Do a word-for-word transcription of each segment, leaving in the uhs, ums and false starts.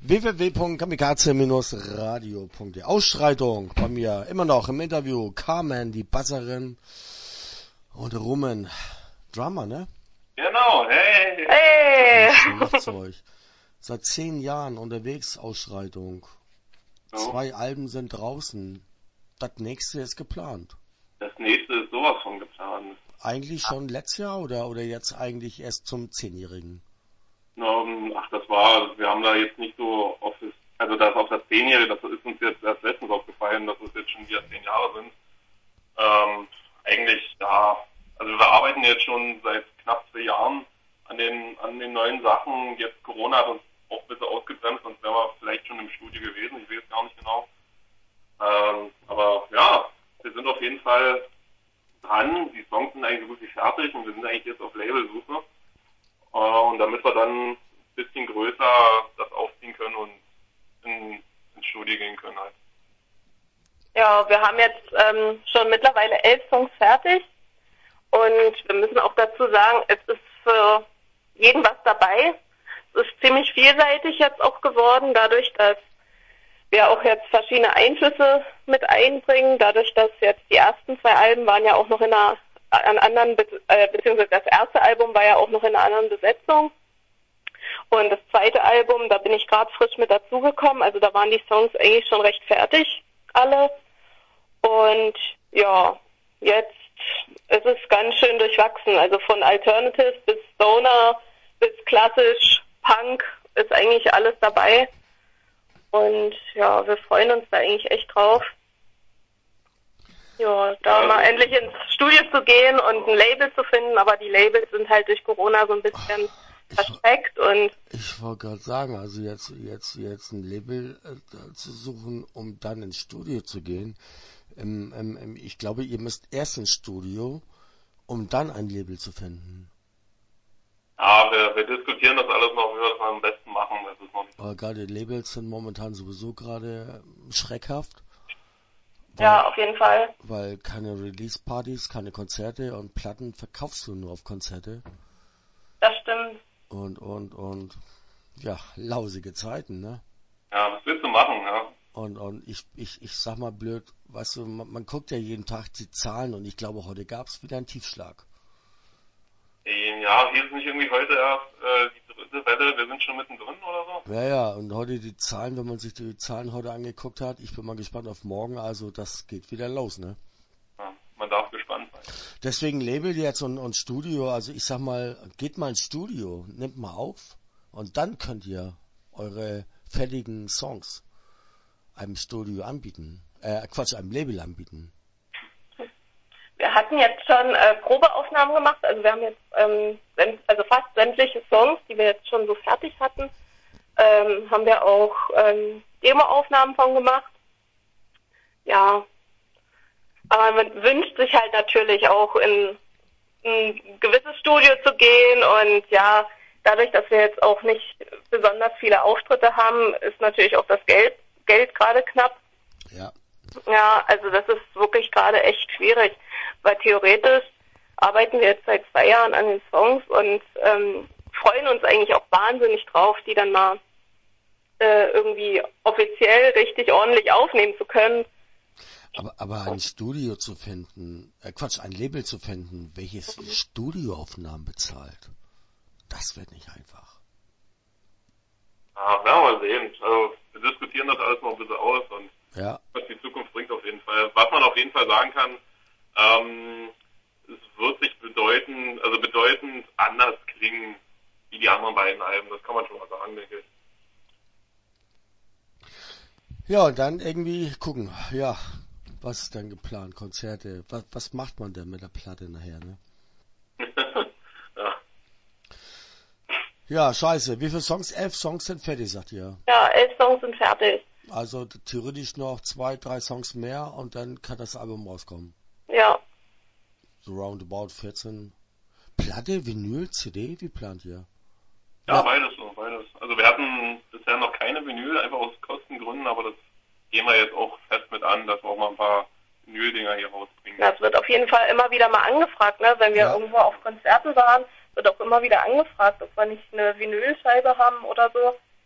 w w w punkt kamikaze radio punkt de. Ausschreitung bei mir immer noch im Interview Carmen, die Basserin, und Rumen, Drummer, ne? Genau, hey! Hey! Schlagzeug. Seit zehn Jahren unterwegs, Ausschreitung. Oh. Zwei Alben sind draußen. Das nächste ist geplant. Das nächste ist sowas von geplant. Eigentlich schon letztes Jahr oder, oder jetzt eigentlich erst zum Zehnjährigen? Ach, das war, wir haben da jetzt nicht so auf das, also das auf das Zehnjährige, das ist uns jetzt erst letztens aufgefallen, dass es jetzt schon wieder zehn Jahre sind. Ähm, eigentlich, ja, also wir arbeiten jetzt schon seit knapp zwei Jahren an den, an den neuen Sachen. Jetzt Corona hat uns auch ein bisschen ausgebremst, sonst wären wir vielleicht schon im Studio gewesen, ich weiß gar nicht genau. Ähm, aber ja, wir sind auf jeden Fall dran, die Songs sind eigentlich wirklich fertig und wir sind eigentlich jetzt auf Labelsuche. Und damit wir dann ein bisschen größer das aufziehen können und in, ins Studio gehen können halt. Ja, wir haben jetzt ähm, schon mittlerweile elf Songs fertig und wir müssen auch dazu sagen, es ist für jeden was dabei. Es ist ziemlich vielseitig jetzt auch geworden, dadurch, dass wir auch jetzt verschiedene Einflüsse mit einbringen, dadurch, dass jetzt die ersten zwei Alben waren ja auch noch in einer an anderen, Be äh, beziehungsweise das erste Album war ja auch noch in einer anderen Besetzung. Und das zweite Album, da bin ich gerade frisch mit dazugekommen. Also da waren die Songs eigentlich schon recht fertig, alle. Und ja, jetzt ist es ganz schön durchwachsen. Also von Alternative bis Stoner bis klassisch, Punk ist eigentlich alles dabei. Und ja, wir freuen uns da eigentlich echt drauf. Ja, da ja, mal endlich ins Studio zu gehen und ein Label zu finden, aber die Labels sind halt durch Corona so ein bisschen versteckt und... Ich wollte gerade sagen, also jetzt, jetzt, jetzt ein Label äh, zu suchen, um dann ins Studio zu gehen, ähm, ähm, ich glaube, ihr müsst erst ins Studio, um dann ein Label zu finden. Ja, wir, wir diskutieren das alles noch, wie wir das am besten machen, das ist noch nicht... Aber gerade Labels sind momentan sowieso gerade schreckhaft. Weil, ja, auf jeden Fall. Weil keine Release-Partys, keine Konzerte und Platten verkaufst du nur auf Konzerte. Das stimmt. Und, und, und, ja, lausige Zeiten, ne? Ja, was willst du machen, ja? Und, und ich, ich, ich sag mal blöd, weißt du, man, man guckt ja jeden Tag die Zahlen und ich glaube, heute gab's wieder einen Tiefschlag. Ja, hier ist nicht irgendwie heute erst äh, die dritte Welle, wir sind schon mittendrin oder so? Ja, ja, und heute die Zahlen, wenn man sich die Zahlen heute angeguckt hat, ich bin mal gespannt auf morgen, also das geht wieder los, ne? Ja, man darf gespannt sein. Deswegen Label jetzt und, und Studio, also ich sag mal, geht mal ins Studio, nehmt mal auf und dann könnt ihr eure fertigen Songs einem Studio anbieten, äh, Quatsch, einem Label anbieten. Wir hatten jetzt schon äh, Probeaufnahmen gemacht, also wir haben jetzt ähm, also fast sämtliche Songs, die wir jetzt schon so fertig hatten, ähm, haben wir auch ähm, Demo-Aufnahmen von gemacht. Ja, aber man wünscht sich halt natürlich auch in ein gewisses Studio zu gehen und ja, dadurch, dass wir jetzt auch nicht besonders viele Auftritte haben, ist natürlich auch das Geld, Geld gerade knapp. Ja. Ja, also das ist wirklich gerade echt schwierig, weil theoretisch arbeiten wir jetzt seit zwei Jahren an den Songs und ähm, freuen uns eigentlich auch wahnsinnig drauf, die dann mal äh, irgendwie offiziell richtig ordentlich aufnehmen zu können. Aber, aber ein Studio zu finden, äh Quatsch, ein Label zu finden, welches mhm. Studioaufnahmen bezahlt, das wird nicht einfach. Ja, werden wir sehen. Also wir diskutieren das alles noch ein bisschen aus und ja. was die Zukunft bringt auf jeden Fall. Was man auf jeden Fall sagen kann, ähm, es wird sich bedeuten, also bedeutend anders klingen wie die anderen beiden Alben. Das kann man schon mal sagen, denke ich. Ja, und dann irgendwie gucken, ja, was ist denn geplant? Konzerte, was, was macht man denn mit der Platte nachher, ne? ja. Ja, scheiße. Wie viele Songs? Elf Songs sind fertig, sagt ihr? Ja, elf Songs sind fertig. Also theoretisch noch zwei, drei Songs mehr und dann kann das Album rauskommen. Ja. So roundabout vierzehn. Platte, Vinyl, C D, wie plant ihr? Ja, ja, beides so, beides. Also wir hatten bisher noch keine Vinyl, einfach aus Kostengründen, aber das gehen wir jetzt auch fest mit an, dass wir auch mal ein paar Vinyl-Dinger hier rausbringen. Das wird auf jeden Fall immer wieder mal angefragt, ne? Wenn wir ja. irgendwo auf Konzerten waren, wird auch immer wieder angefragt, ob wir nicht eine Vinylscheibe haben oder so.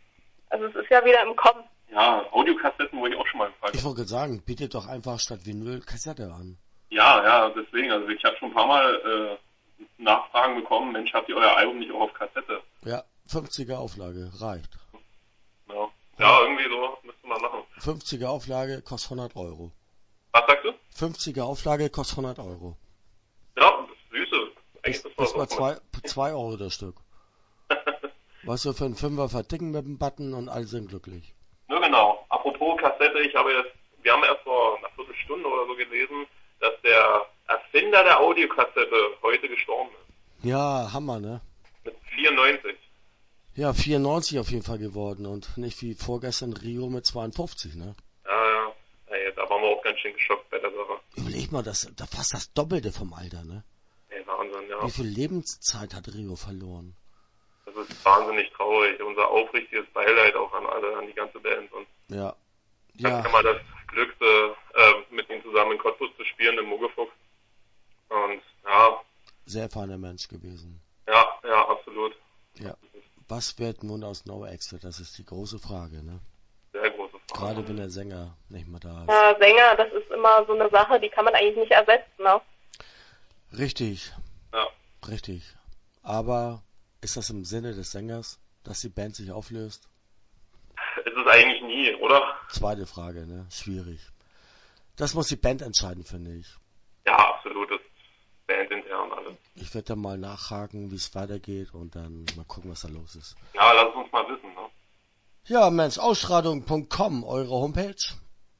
Also es ist ja wieder im Kommen. Ja, Audiokassetten wurde ich auch schon mal gefragt. Ich wollte gerade sagen, bietet doch einfach statt Vinyl Kassette an. Ja, ja, deswegen. Also ich habe schon ein paar Mal äh, Nachfragen bekommen. Mensch, habt ihr euer Album nicht auch auf Kassette? Ja, fünfziger Auflage, reicht. Ja, ja irgendwie so müsste man machen. fünfziger Auflage kostet hundert Euro. Was sagst du? fünfziger Auflage kostet hundert Euro. Ja, das ist süße. Eigentlich Ist, das war ist mal so. zwei, zwei Euro das Stück. Weißt du, für einen Fünfer verdicken mit dem Button und alle sind glücklich. Nur genau. Apropos Kassette, ich habe jetzt, wir haben erst vor einer Viertelstunde oder so gelesen, dass der Erfinder der Audiokassette heute gestorben ist. Ja, Hammer, ne? Mit vierundneunzig. Ja, vierundneunzig auf jeden Fall geworden und nicht wie vorgestern Rio mit zweiundfünfzig, ne? Ja, ja. Ja, da waren wir auch ganz schön geschockt bei der Sache. Überleg mal, das, das fast das Doppelte vom Alter, ne? Ey, Wahnsinn, ja. Wie viel Lebenszeit hat Rio verloren? Das ist wahnsinnig traurig. Unser aufrichtiges Beileid auch an alle, an die ganze Band. Und Ja. ich hatte Ja, mal das Glück, äh, mit ihm zusammen in Cottbus zu spielen, im Mugefuchs. Und ja, sehr feiner Mensch gewesen. ja, ja, absolut. Ja. Was wird nun aus No Exit? Das ist die große Frage, ne? Sehr große Frage. Gerade wenn der Sänger nicht mehr da ist. Ja, Sänger, das ist immer so eine Sache, die kann man eigentlich nicht ersetzen, ne? Richtig, Ja. richtig. Aber ist das im Sinne des Sängers, dass die Band sich auflöst? Es ist eigentlich nie, oder? Zweite Frage, ne? Schwierig. Das muss die Band entscheiden, finde ich. Ja, absolut. Das ist bandintern alles. Ich werde dann mal nachhaken, wie es weitergeht und dann mal gucken, was da los ist. Ja, lass uns mal wissen, ne? Ja, Mensch, ausstrahlung punkt com, eure Homepage,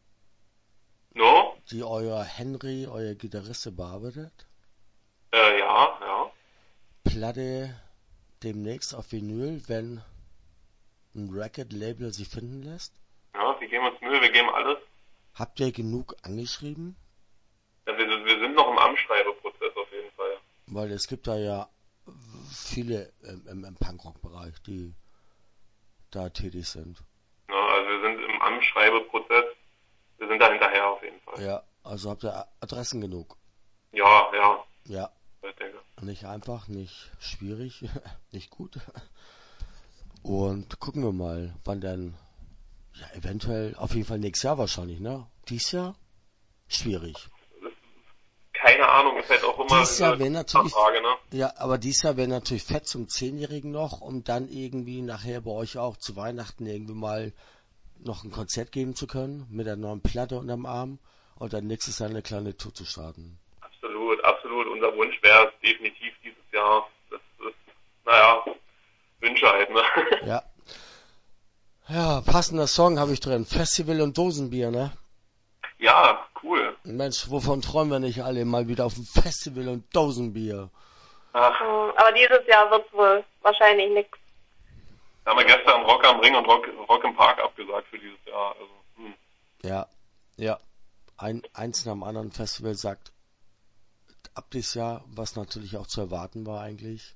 No? die euer Henry, euer Gitarriste bearbeitet. Äh, ja, ja. Platte demnächst auf Vinyl, wenn ein Record-Label sie finden lässt. Ja, wir geben uns Mühe, wir geben alles. Habt ihr genug angeschrieben? Ja, wir, wir sind noch im Anschreibeprozess auf jeden Fall. Weil es gibt da ja viele im, im, im Punkrock-Bereich, die da tätig sind. Ja, also wir sind im Anschreibeprozess. Wir sind da hinterher auf jeden Fall. Ja, also habt ihr Adressen genug? Ja, ja. Ja. Ich denke. Nicht einfach, nicht schwierig, nicht gut. Und gucken wir mal, wann dann, ja, eventuell, auf jeden Fall nächstes Jahr wahrscheinlich, ne? Dies Jahr? Schwierig. Keine Ahnung, ist halt auch immer Dies Jahr wäre natürlich, Frage, ne? ja, aber dies Jahr wäre natürlich fett zum Zehnjährigen noch, um dann irgendwie nachher bei euch auch zu Weihnachten irgendwie mal noch ein Konzert geben zu können, mit der neuen Platte unterm Arm und dann nächstes Jahr eine kleine Tour zu starten. Absolut, absolut. Unser Wunsch wäre es definitiv dieses Jahr. Das ist, naja, Wünsche halt, ne? Ja. Ja, passender Song habe ich drin. Festival und Dosenbier, ne? Ja, cool. Mensch, wovon träumen wir nicht alle mal wieder auf dem Festival und Dosenbier? Ach, Hm, Aber dieses Jahr wird wohl wahrscheinlich nichts. da haben wir gestern Rock am Ring und Rock, Rock im Park abgesagt für dieses Jahr. Also, hm. Ja, ja. Ein, eins nach dem anderen Festival sagt ab dieses Jahr, was natürlich auch zu erwarten war eigentlich.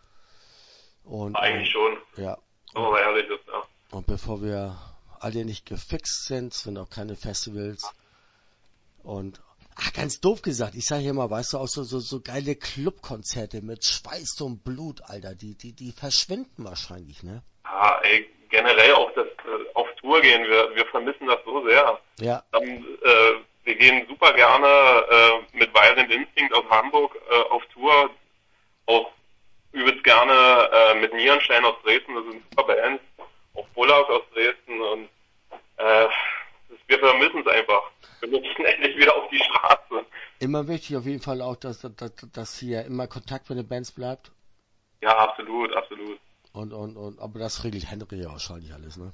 Und, Eigentlich schon. Ja. Wenn man mal ehrlich ist, ja. Und bevor wir alle nicht gefixt sind, sind auch keine Festivals. Und, ach, ganz doof gesagt, ich sage hier mal, weißt du, auch so, so, so geile Clubkonzerte mit Schweiß und Blut, Alter, die, die, die verschwinden wahrscheinlich, ne? Ja, ey, generell auch das äh, auf Tour gehen, wir, wir vermissen das so sehr. Ja, Dann, äh, wir gehen super gerne äh, mit Violent Instinct aus Hamburg äh, auf Tour, auch übelst gerne äh, mit Nierenstein aus Dresden, das sind super Bands, auch Bullock aus Dresden und äh, das, wir vermissen es einfach. Wir müssen endlich wieder auf die Straße. immer wichtig auf jeden Fall auch, dass, dass, dass hier immer Kontakt mit den Bands bleibt. Ja, absolut, absolut. Und, und, und, aber das regelt Henry ja wahrscheinlich alles, ne?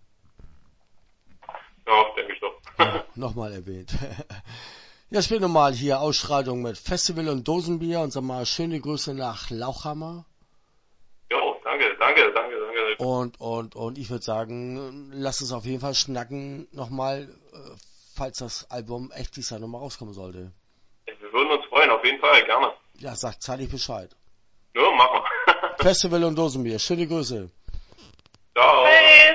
Ja, denke ich doch. Ja, nochmal erwähnt. Ja, spielen wir mal hier Ausschreitung mit Festival und Dosenbier und sag mal schöne Grüße nach Lauchhammer. Jo, danke, danke, danke, danke. Und, und, und ich würde sagen, lass uns auf jeden Fall schnacken nochmal, äh, falls das Album echt dieses Jahr nochmal rauskommen sollte. Wir würden uns freuen, auf jeden Fall, gerne. Ja, sagt zeitig Bescheid. Ja, machen wir. Festival und Dosenbier, schöne Grüße. Ciao. Hey.